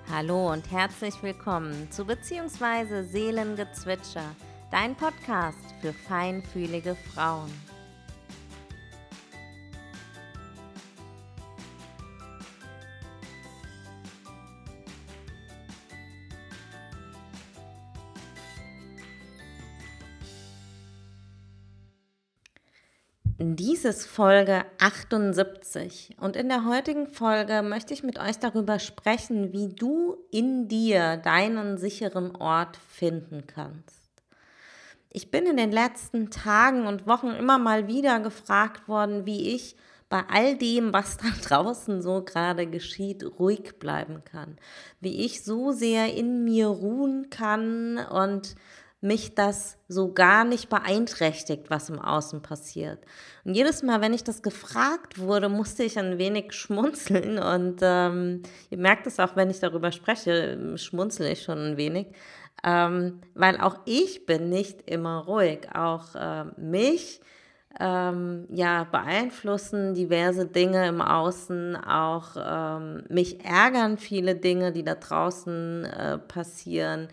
Hallo und herzlich willkommen zu Beziehungsweise Seelengezwitscher, dein Podcast für feinfühlige Frauen. Dies ist Folge 78 und in der heutigen Folge möchte ich mit euch darüber sprechen, wie du in dir deinen sicheren Ort finden kannst. Ich bin in den letzten Tagen und Wochen immer mal wieder gefragt worden, wie ich bei all dem, was da draußen so gerade geschieht, ruhig bleiben kann. Wie ich so sehr in mir ruhen kann und mich das so gar nicht beeinträchtigt, was im Außen passiert. Und jedes Mal, wenn ich das gefragt wurde, musste ich ein wenig schmunzeln und ihr merkt es auch, wenn ich darüber spreche, schmunzle ich schon ein wenig, weil auch ich bin nicht immer ruhig. Auch mich beeinflussen diverse Dinge im Außen, auch mich ärgern viele Dinge, die da draußen passieren.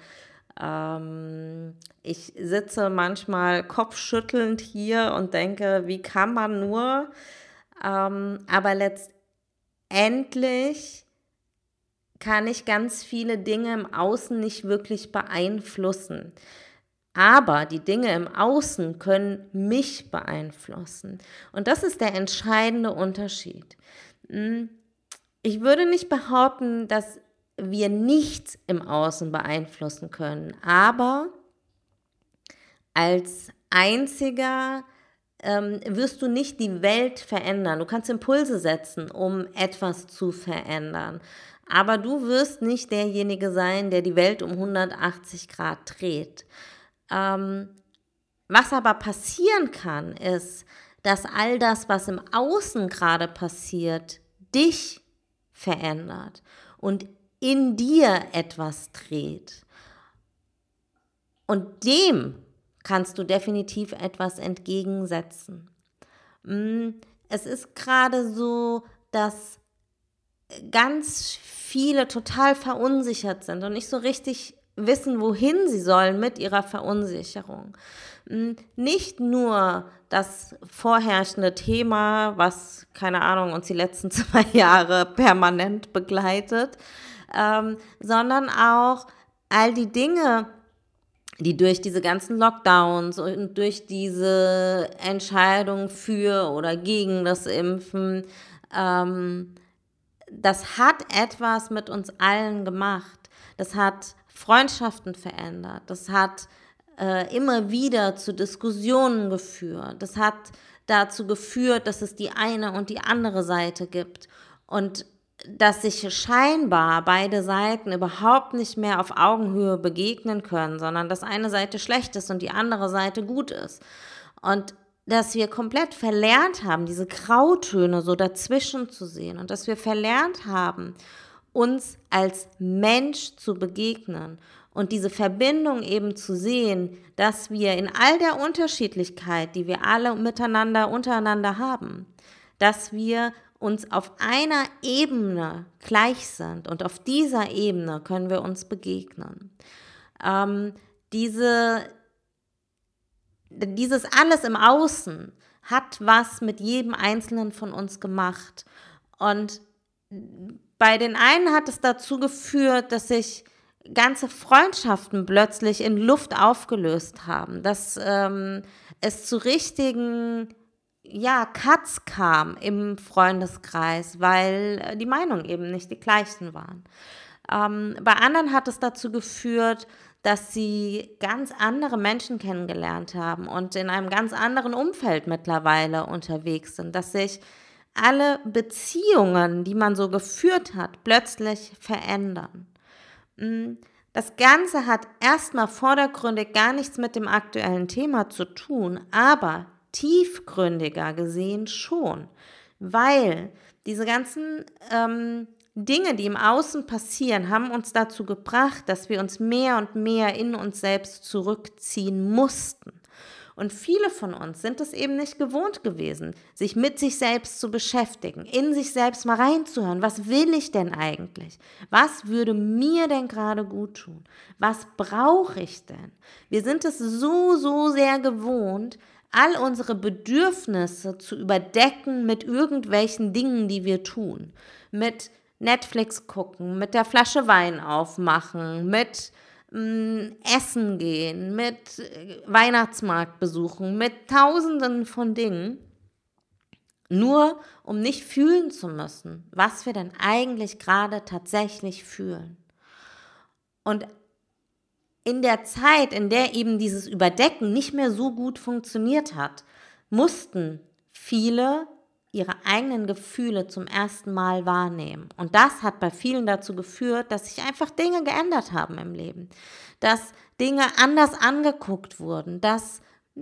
Ich sitze manchmal kopfschüttelnd hier und denke, wie kann man nur? Aber letztendlich kann ich ganz viele Dinge im Außen nicht wirklich beeinflussen. Aber die Dinge im Außen können mich beeinflussen. Und das ist der entscheidende Unterschied. Ich würde nicht behaupten, dass wir nichts im Außen beeinflussen können, aber als einziger wirst du nicht die Welt verändern. Du kannst Impulse setzen, um etwas zu verändern, aber du wirst nicht derjenige sein, der die Welt um 180 Grad dreht. Was aber passieren kann, ist, dass all das, was im Außen gerade passiert, dich verändert und in dir etwas dreht. Und dem kannst du definitiv etwas entgegensetzen. Es ist gerade so, dass ganz viele total verunsichert sind und nicht so richtig wissen, wohin sie sollen mit ihrer Verunsicherung. Nicht nur das vorherrschende Thema, was, keine Ahnung, uns die letzten 2 Jahre permanent begleitet, sondern auch all die Dinge, die durch diese ganzen Lockdowns und durch diese Entscheidung für oder gegen das Impfen, das hat etwas mit uns allen gemacht. Das hat Freundschaften verändert. Das hat immer wieder zu Diskussionen geführt. Das hat dazu geführt, dass es die eine und die andere Seite gibt. Und dass sich scheinbar beide Seiten überhaupt nicht mehr auf Augenhöhe begegnen können, sondern dass eine Seite schlecht ist und die andere Seite gut ist. Und dass wir komplett verlernt haben, diese Grautöne so dazwischen zu sehen und dass wir verlernt haben, uns als Mensch zu begegnen und diese Verbindung eben zu sehen, dass wir in all der Unterschiedlichkeit, die wir alle untereinander haben, dass wir uns auf einer Ebene gleich sind und auf dieser Ebene können wir uns begegnen. Dieses alles im Außen hat was mit jedem Einzelnen von uns gemacht. Und bei den einen hat es dazu geführt, dass sich ganze Freundschaften plötzlich in Luft aufgelöst haben, dass es zu richtigen Cuts kam im Freundeskreis, weil die Meinungen eben nicht die gleichen waren. Bei anderen hat es dazu geführt, dass sie ganz andere Menschen kennengelernt haben und in einem ganz anderen Umfeld mittlerweile unterwegs sind, dass sich alle Beziehungen, die man so geführt hat, plötzlich verändern. Das Ganze hat erstmal vordergründig gar nichts mit dem aktuellen Thema zu tun, aber tiefgründiger gesehen schon, weil diese ganzen Dinge, die im Außen passieren, haben uns dazu gebracht, dass wir uns mehr und mehr in uns selbst zurückziehen mussten. Und viele von uns sind es eben nicht gewohnt gewesen, sich mit sich selbst zu beschäftigen, in sich selbst mal reinzuhören. Was will ich denn eigentlich? Was würde mir denn gerade gut tun? Was brauche ich denn? Wir sind es so sehr gewohnt, all unsere Bedürfnisse zu überdecken mit irgendwelchen Dingen, die wir tun. Mit Netflix gucken, mit der Flasche Wein aufmachen, mit Essen gehen, mit Weihnachtsmarkt besuchen, mit Tausenden von Dingen, nur um nicht fühlen zu müssen, was wir denn eigentlich gerade tatsächlich fühlen. Und in der Zeit, in der eben dieses Überdecken nicht mehr so gut funktioniert hat, mussten viele ihre eigenen Gefühle zum ersten Mal wahrnehmen. Und das hat bei vielen dazu geführt, dass sich einfach Dinge geändert haben im Leben. Dass Dinge anders angeguckt wurden, dass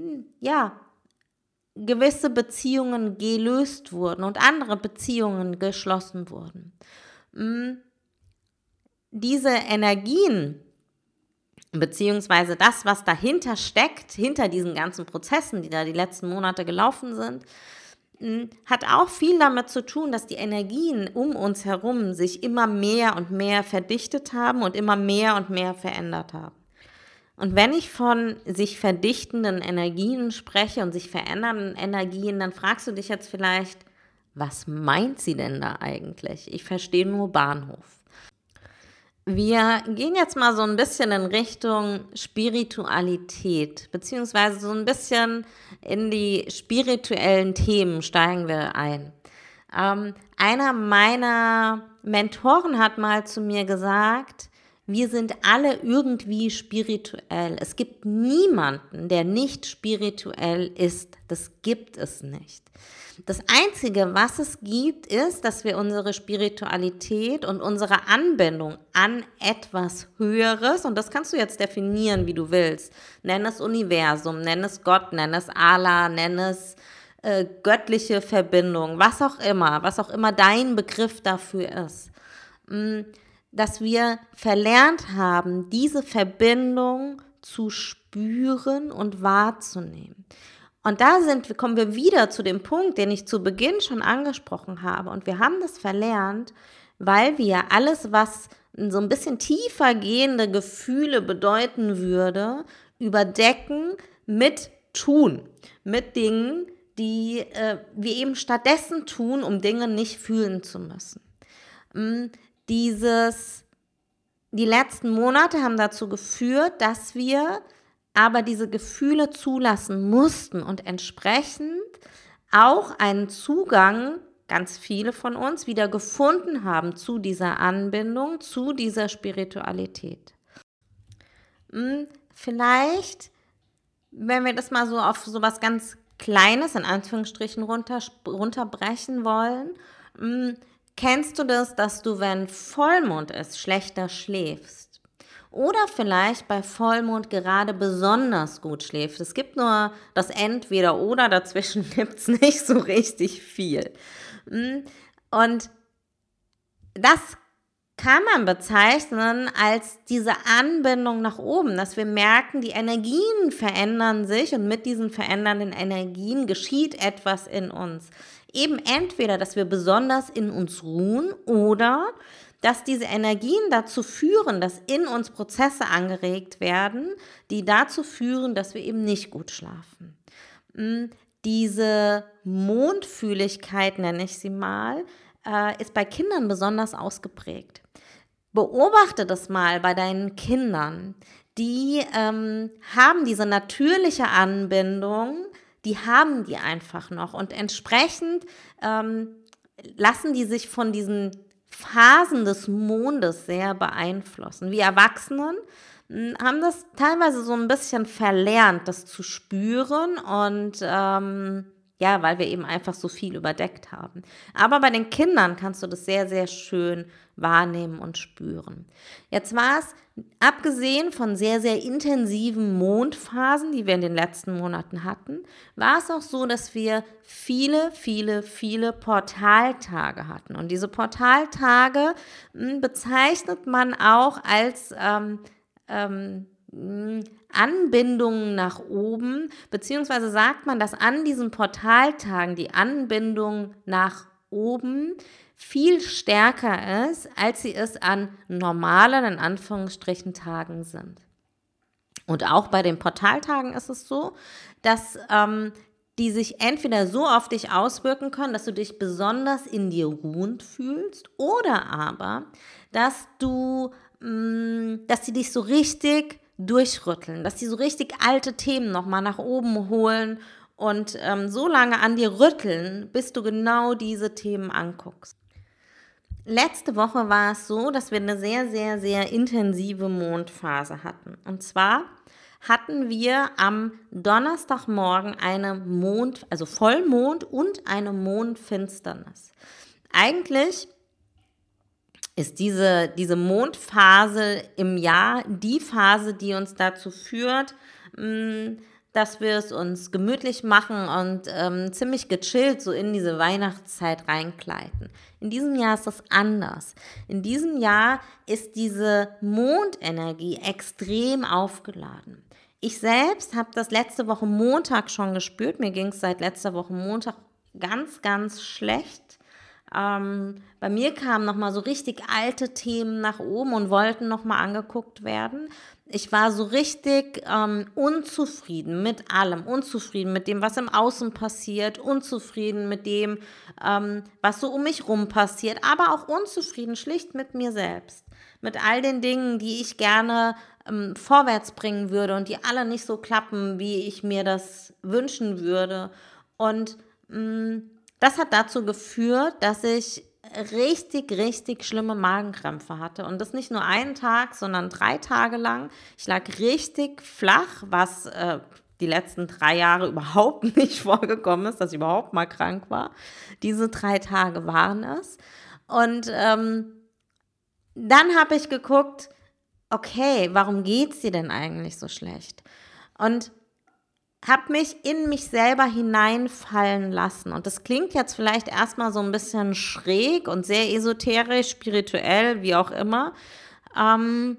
gewisse Beziehungen gelöst wurden und andere Beziehungen geschlossen wurden. Diese Energien, beziehungsweise das, was dahinter steckt, hinter diesen ganzen Prozessen, die da die letzten Monate gelaufen sind, hat auch viel damit zu tun, dass die Energien um uns herum sich immer mehr und mehr verdichtet haben und immer mehr und mehr verändert haben. Und wenn ich von sich verdichtenden Energien spreche und sich verändernden Energien, dann fragst du dich jetzt vielleicht, was meint sie denn da eigentlich? Ich verstehe nur Bahnhof. Wir gehen jetzt mal so ein bisschen in Richtung Spiritualität, beziehungsweise so ein bisschen in die spirituellen Themen steigen wir ein. Einer meiner Mentoren hat mal zu mir gesagt, wir sind alle irgendwie spirituell. Es gibt niemanden, der nicht spirituell ist. Das gibt es nicht. Das Einzige, was es gibt, ist, dass wir unsere Spiritualität und unsere Anbindung an etwas Höheres, und das kannst du jetzt definieren, wie du willst, nenn es Universum, nenn es Gott, nenn es Allah, nenn es göttliche Verbindung, was auch immer dein Begriff dafür ist, dass wir verlernt haben, diese Verbindung zu spüren und wahrzunehmen. Und da kommen wir wieder zu dem Punkt, den ich zu Beginn schon angesprochen habe. Und wir haben das verlernt, weil wir alles, was so ein bisschen tiefer gehende Gefühle bedeuten würde, überdecken mit Tun, mit Dingen, die wir eben stattdessen tun, um Dinge nicht fühlen zu müssen. Die letzten Monate haben dazu geführt, dass wir aber diese Gefühle zulassen mussten und entsprechend auch einen Zugang, ganz viele von uns, wieder gefunden haben zu dieser Anbindung, zu dieser Spiritualität. Vielleicht, wenn wir das mal so auf so was ganz Kleines, in Anführungsstrichen, runterbrechen wollen, kennst du das, dass du, wenn Vollmond ist, schlechter schläfst? Oder vielleicht bei Vollmond gerade besonders gut schläft. Es gibt nur das Entweder-Oder, dazwischen gibt es nicht so richtig viel. Und das kann man bezeichnen als diese Anbindung nach oben, dass wir merken, die Energien verändern sich und mit diesen verändernden Energien geschieht etwas in uns. Eben entweder, dass wir besonders in uns ruhen oder dass diese Energien dazu führen, dass in uns Prozesse angeregt werden, die dazu führen, dass wir eben nicht gut schlafen. Diese Mondfühligkeit, nenne ich sie mal, ist bei Kindern besonders ausgeprägt. Beobachte das mal bei deinen Kindern. Die haben diese natürliche Anbindung, die haben die einfach noch und entsprechend lassen die sich von diesen Phasen des Mondes sehr beeinflussen. Wir Erwachsenen haben das teilweise so ein bisschen verlernt, das zu spüren und weil wir eben einfach so viel überdeckt haben. Aber bei den Kindern kannst du das sehr, sehr schön wahrnehmen und spüren. Jetzt war es, abgesehen von sehr, sehr intensiven Mondphasen, die wir in den letzten Monaten hatten, war es auch so, dass wir viele Portaltage hatten. Und diese Portaltage bezeichnet man auch als Anbindungen nach oben, beziehungsweise sagt man, dass an diesen Portaltagen die Anbindung nach oben viel stärker ist, als sie es an normalen, in Anführungsstrichen, Tagen sind. Und auch bei den Portaltagen ist es so, dass die sich entweder so auf dich auswirken können, dass du dich besonders in dir ruhend fühlst, oder aber, dass sie dich so richtig durchrütteln, dass die so richtig alte Themen nochmal nach oben holen und so lange an dir rütteln, bis du genau diese Themen anguckst. Letzte Woche war es so, dass wir eine sehr, sehr, sehr intensive Mondphase hatten. Und zwar hatten wir am Donnerstagmorgen eine Vollmond und eine Mondfinsternis. Eigentlich ist diese Mondphase im Jahr die Phase, die uns dazu führt, dass wir es uns gemütlich machen und ziemlich gechillt so in diese Weihnachtszeit reinkleiden. In diesem Jahr ist das anders. In diesem Jahr ist diese Mondenergie extrem aufgeladen. Ich selbst habe das letzte Woche Montag schon gespürt. Mir ging es seit letzter Woche Montag ganz, ganz schlecht. Bei mir kamen nochmal so richtig alte Themen nach oben und wollten nochmal angeguckt werden. Ich war so richtig unzufrieden mit allem, unzufrieden mit dem, was im Außen passiert, unzufrieden mit dem, was so um mich rum passiert, aber auch unzufrieden schlicht mit mir selbst, mit all den Dingen, die ich gerne vorwärts bringen würde und die alle nicht so klappen, wie ich mir das wünschen würde. Und das hat dazu geführt, dass ich richtig, richtig schlimme Magenkrämpfe hatte. Und das nicht nur einen Tag, sondern 3 Tage lang. Ich lag richtig flach, was die letzten 3 Jahre überhaupt nicht vorgekommen ist, dass ich überhaupt mal krank war. Diese 3 Tage waren es. Und dann habe ich geguckt, okay, warum geht's dir denn eigentlich so schlecht? Und habe mich in mich selber hineinfallen lassen. Und das klingt jetzt vielleicht erstmal so ein bisschen schräg und sehr esoterisch, spirituell, wie auch immer. Aber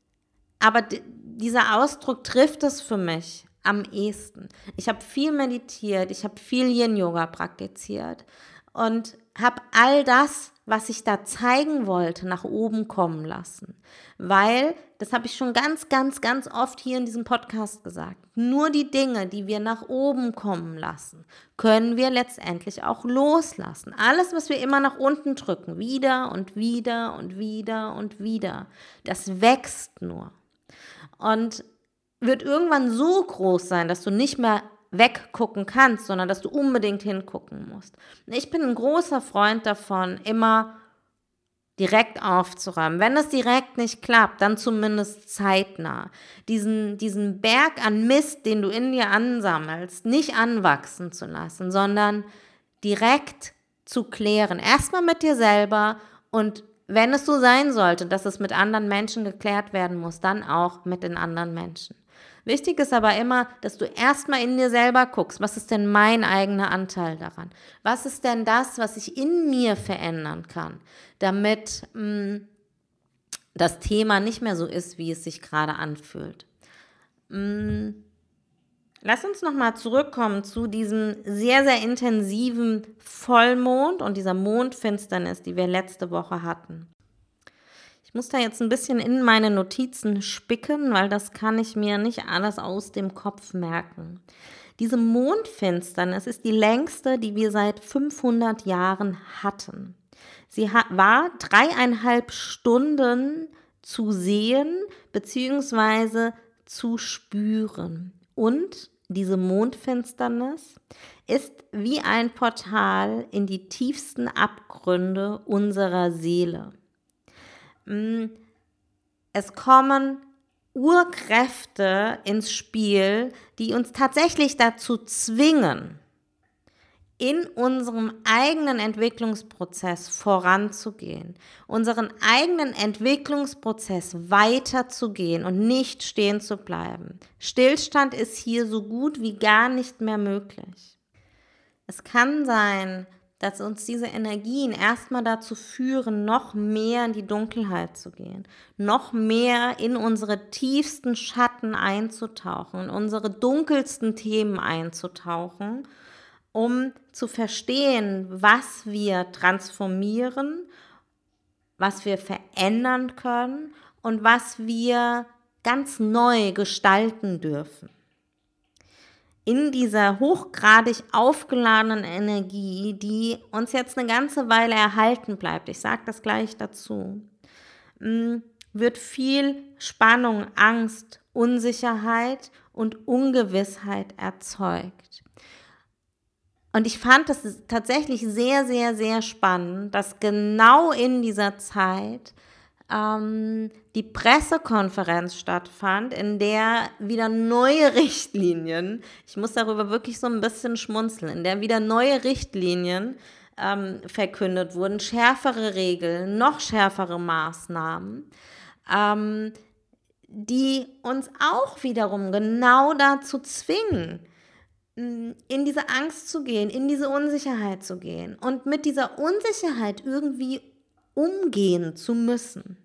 dieser Ausdruck trifft es für mich am ehesten. Ich habe viel meditiert, ich habe viel Yin-Yoga praktiziert und habe all das, was ich da zeigen wollte, nach oben kommen lassen. Weil, das habe ich schon ganz, ganz, ganz oft hier in diesem Podcast gesagt, nur die Dinge, die wir nach oben kommen lassen, können wir letztendlich auch loslassen. Alles, was wir immer nach unten drücken, wieder und wieder und wieder und wieder, das wächst nur. Und wird irgendwann so groß sein, dass du nicht mehr weggucken kannst, sondern dass du unbedingt hingucken musst. Ich bin ein großer Freund davon, immer direkt aufzuräumen. Wenn es direkt nicht klappt, dann zumindest zeitnah. Diesen Berg an Mist, den du in dir ansammelst, nicht anwachsen zu lassen, sondern direkt zu klären. Erstmal mit dir selber und wenn es so sein sollte, dass es mit anderen Menschen geklärt werden muss, dann auch mit den anderen Menschen. Wichtig ist aber immer, dass du erstmal in dir selber guckst, was ist denn mein eigener Anteil daran? Was ist denn das, was ich in mir verändern kann, damit das Thema nicht mehr so ist, wie es sich gerade anfühlt. Lass uns nochmal zurückkommen zu diesem sehr, sehr intensiven Vollmond und dieser Mondfinsternis, die wir letzte Woche hatten. Ich muss da jetzt ein bisschen in meine Notizen spicken, weil das kann ich mir nicht alles aus dem Kopf merken. Diese Mondfinsternis ist die längste, die wir seit 500 Jahren hatten. Sie war 3,5 Stunden zu sehen bzw. zu spüren. Und diese Mondfinsternis ist wie ein Portal in die tiefsten Abgründe unserer Seele. Es kommen Urkräfte ins Spiel, die uns tatsächlich dazu zwingen, in unserem eigenen Entwicklungsprozess voranzugehen, unseren eigenen Entwicklungsprozess weiterzugehen und nicht stehen zu bleiben. Stillstand ist hier so gut wie gar nicht mehr möglich. Es kann sein, dass uns diese Energien erstmal dazu führen, noch mehr in die Dunkelheit zu gehen, noch mehr in unsere tiefsten Schatten einzutauchen, in unsere dunkelsten Themen einzutauchen, um zu verstehen, was wir transformieren, was wir verändern können und was wir ganz neu gestalten dürfen. In dieser hochgradig aufgeladenen Energie, die uns jetzt eine ganze Weile erhalten bleibt, ich sage das gleich dazu, wird viel Spannung, Angst, Unsicherheit und Ungewissheit erzeugt. Und ich fand es tatsächlich sehr, sehr, sehr spannend, dass genau in dieser Zeit die Pressekonferenz stattfand, in der wieder neue Richtlinien, ich muss darüber wirklich so ein bisschen schmunzeln, in der wieder neue Richtlinien verkündet wurden, schärfere Regeln, noch schärfere Maßnahmen, die uns auch wiederum genau dazu zwingen, in diese Angst zu gehen, in diese Unsicherheit zu gehen und mit dieser Unsicherheit irgendwie umgehen zu müssen.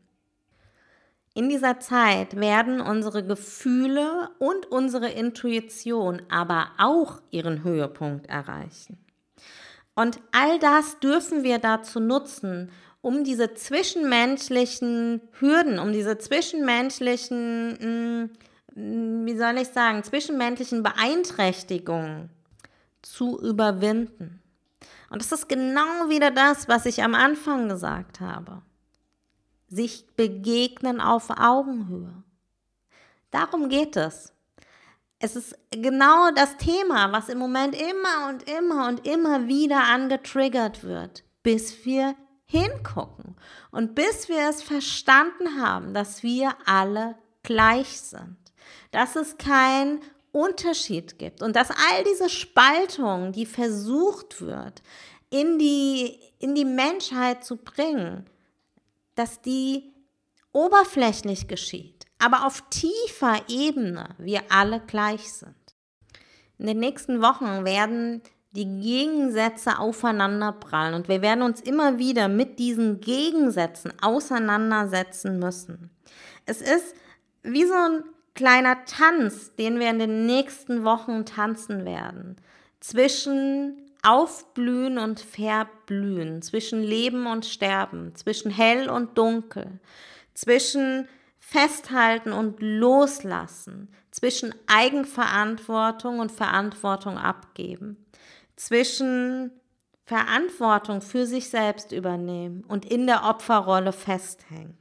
In dieser Zeit werden unsere Gefühle und unsere Intuition aber auch ihren Höhepunkt erreichen. Und all das dürfen wir dazu nutzen, um diese zwischenmenschlichen Hürden, um diese zwischenmenschlichen, zwischenmenschlichen Beeinträchtigungen zu überwinden. Und das ist genau wieder das, was ich am Anfang gesagt habe. Sich begegnen auf Augenhöhe. Darum geht es. Es ist genau das Thema, was im Moment immer und immer und immer wieder angetriggert wird, bis wir hingucken und bis wir es verstanden haben, dass wir alle gleich sind, dass es keinen Unterschied gibt und dass all diese Spaltung, die versucht wird, in die Menschheit zu bringen, dass die oberflächlich geschieht, aber auf tiefer Ebene wir alle gleich sind. In den nächsten Wochen werden die Gegensätze aufeinanderprallen und wir werden uns immer wieder mit diesen Gegensätzen auseinandersetzen müssen. Es ist wie so ein kleiner Tanz, den wir in den nächsten Wochen tanzen werden, zwischen Aufblühen und Verblühen, zwischen Leben und Sterben, zwischen hell und dunkel, zwischen Festhalten und Loslassen, zwischen Eigenverantwortung und Verantwortung abgeben, zwischen Verantwortung für sich selbst übernehmen und in der Opferrolle festhängen.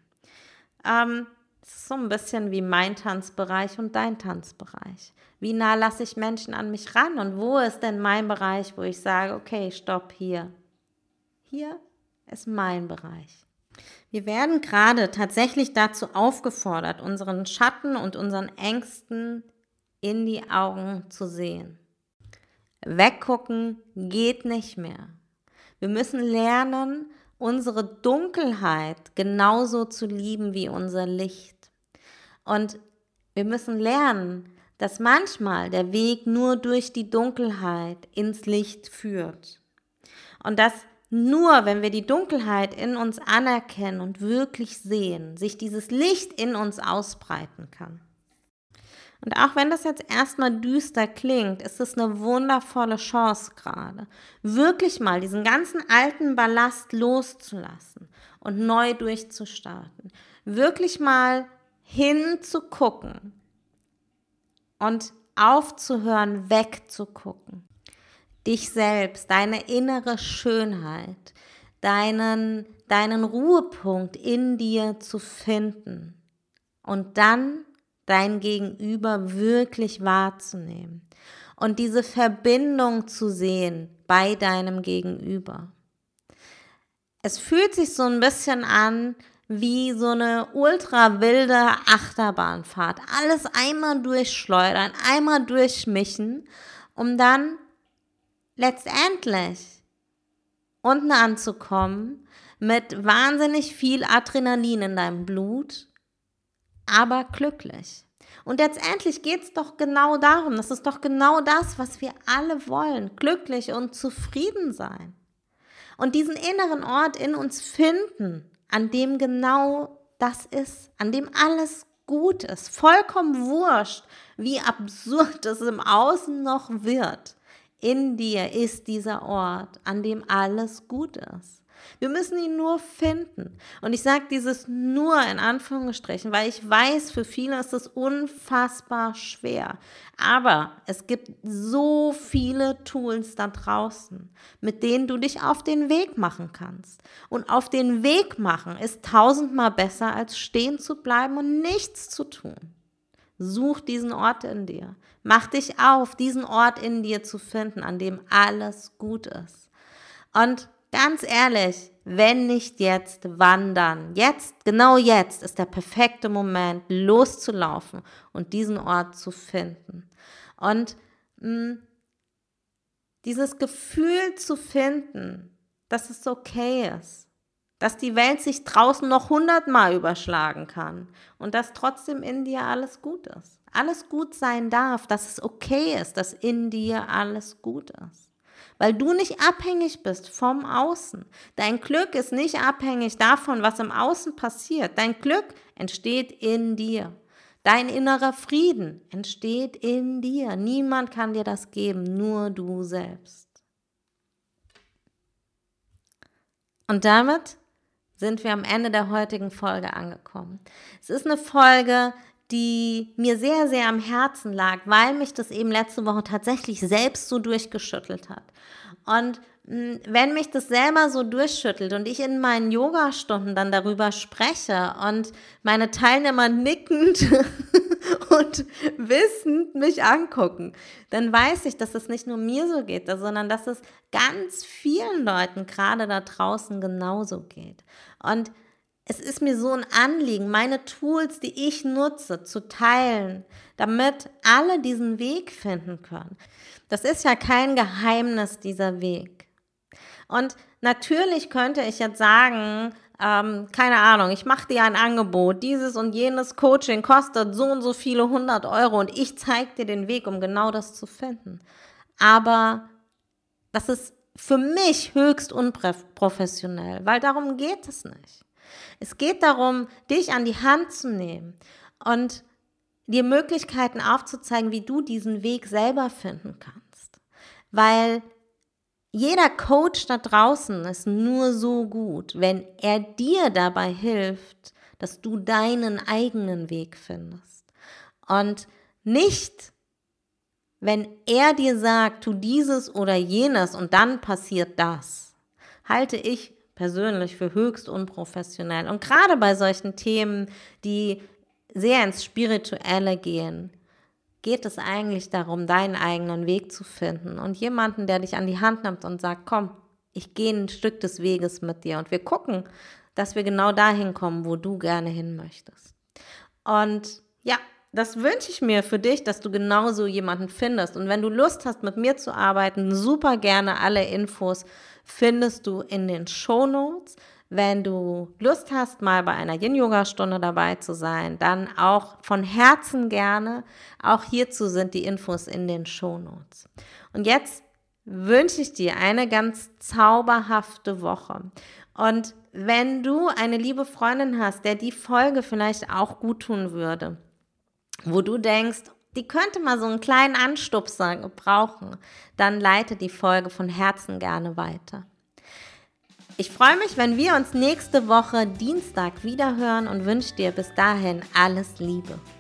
Es ist so ein bisschen wie mein Tanzbereich und dein Tanzbereich. Wie nah lasse ich Menschen an mich ran und wo ist denn mein Bereich, wo ich sage, okay, stopp hier. Hier ist mein Bereich. Wir werden gerade tatsächlich dazu aufgefordert, unseren Schatten und unseren Ängsten in die Augen zu sehen. Weggucken geht nicht mehr. Wir müssen lernen, unsere Dunkelheit genauso zu lieben wie unser Licht. Und wir müssen lernen, dass manchmal der Weg nur durch die Dunkelheit ins Licht führt. Und dass nur, wenn wir die Dunkelheit in uns anerkennen und wirklich sehen, sich dieses Licht in uns ausbreiten kann. Und auch wenn das jetzt erstmal düster klingt, ist es eine wundervolle Chance gerade, wirklich mal diesen ganzen alten Ballast loszulassen und neu durchzustarten. Wirklich mal hinzugucken und aufzuhören, wegzugucken. Dich selbst, deine innere Schönheit, deinen Ruhepunkt in dir zu finden und dann dein Gegenüber wirklich wahrzunehmen und diese Verbindung zu sehen bei deinem Gegenüber. Es fühlt sich so ein bisschen an wie so eine ultra wilde Achterbahnfahrt. Alles einmal durchschleudern, einmal durchmischen, um dann letztendlich unten anzukommen mit wahnsinnig viel Adrenalin in deinem Blut, aber glücklich. Und letztendlich geht es doch genau darum, das ist doch genau das, was wir alle wollen, glücklich und zufrieden sein. und diesen inneren Ort in uns finden, an dem genau das ist, an dem alles gut ist. Vollkommen wurscht, wie absurd es im Außen noch wird. In dir ist dieser Ort, an dem alles gut ist. Wir müssen ihn nur finden. Und ich sage dieses nur in Anführungsstrichen, weil ich weiß, für viele ist es unfassbar schwer. Aber es gibt so viele Tools da draußen, mit denen du dich auf den Weg machen kannst. Und auf den Weg machen ist 1000-mal besser, als stehen zu bleiben und nichts zu tun. Such diesen Ort in dir. Mach dich auf, diesen Ort in dir zu finden, an dem alles gut ist. Und ganz ehrlich, wenn nicht jetzt, wann dann? Jetzt, genau jetzt ist der perfekte Moment, loszulaufen und diesen Ort zu finden. Und dieses Gefühl zu finden, dass es okay ist, dass die Welt sich draußen noch 100-mal überschlagen kann und dass trotzdem in dir alles gut ist. Alles gut sein darf, dass es okay ist, dass in dir alles gut ist. Weil du nicht abhängig bist vom Außen. Dein Glück ist nicht abhängig davon, was im Außen passiert. Dein Glück entsteht in dir. Dein innerer Frieden entsteht in dir. Niemand kann dir das geben, nur du selbst. Und damit sind wir am Ende der heutigen Folge angekommen. Es ist eine Folge, die mir sehr, sehr am Herzen lag, weil mich das eben letzte Woche tatsächlich selbst so durchgeschüttelt hat. Und wenn mich das selber so durchschüttelt und ich in meinen Yogastunden dann darüber spreche und meine Teilnehmer nickend und wissend mich angucken, dann weiß ich, dass es nicht nur mir so geht, sondern dass es ganz vielen Leuten gerade da draußen genauso geht. Und es ist mir so ein Anliegen, meine Tools, die ich nutze, zu teilen, damit alle diesen Weg finden können. Das ist ja kein Geheimnis, dieser Weg. Und natürlich könnte ich jetzt sagen, keine Ahnung, ich mache dir ein Angebot, dieses und jenes Coaching kostet so und so viele 100 Euro und ich zeige dir den Weg, um genau das zu finden. Aber das ist für mich höchst unprofessionell, weil darum geht es nicht. Es geht darum, dich an die Hand zu nehmen und dir Möglichkeiten aufzuzeigen, wie du diesen Weg selber finden kannst. Weil jeder Coach da draußen ist nur so gut, wenn er dir dabei hilft, dass du deinen eigenen Weg findest. Und nicht, wenn er dir sagt, tu dieses oder jenes und dann passiert das, halte ich persönlich für höchst unprofessionell. Und gerade bei solchen Themen, die sehr ins Spirituelle gehen, geht es eigentlich darum, deinen eigenen Weg zu finden und jemanden, der dich an die Hand nimmt und sagt, komm, ich gehe ein Stück des Weges mit dir und wir gucken, dass wir genau dahin kommen, wo du gerne hin möchtest. Und ja, das wünsche ich mir für dich, dass du genauso jemanden findest. Und wenn du Lust hast, mit mir zu arbeiten, super gerne, alle Infos findest du in den Shownotes. Wenn du Lust hast, mal bei einer Yin-Yoga-Stunde dabei zu sein, dann auch von Herzen gerne. Auch hierzu sind die Infos in den Shownotes. Und jetzt wünsche ich dir eine ganz zauberhafte Woche. Und wenn du eine liebe Freundin hast, der die Folge vielleicht auch gut tun würde, wo du denkst, die könnte mal so einen kleinen Anstupser gebrauchen, dann leite die Folge von Herzen gerne weiter. Ich freue mich, wenn wir uns nächste Woche Dienstag wiederhören und wünsche dir bis dahin alles Liebe.